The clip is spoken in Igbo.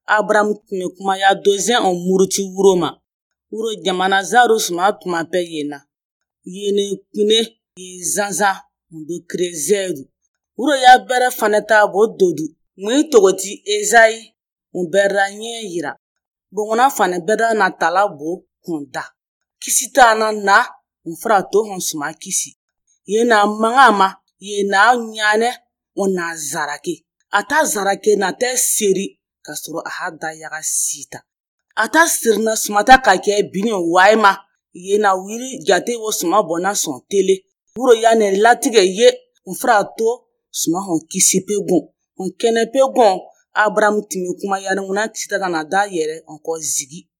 Abraham tun bɛ kumaya dozɛn on muruti wuro ma. Wuro jamana zaru suma tuma pɛ yena. Yene kune ye zanzan do krezeru. Wuro ya bɛrɛ fanata bo dodu. Mui togoti Ezayi bɛrɛ nye yira. Bongona fane bɛrɛ na tala bo honda. Kisita na mfra to hon suma kisi. Yena mangama yena nyane ona zarake. Ata zarake na te seri kasoro ahada yaga sita. Ata sirna sumata kake bini waima. Yena wiri jate wo suma bona son tele. Wuro ya ne latige ye mfra to suma hon kisi pegon. On kene pegon Abraham timi kuma ya nguna kisita na da yere onko zigi.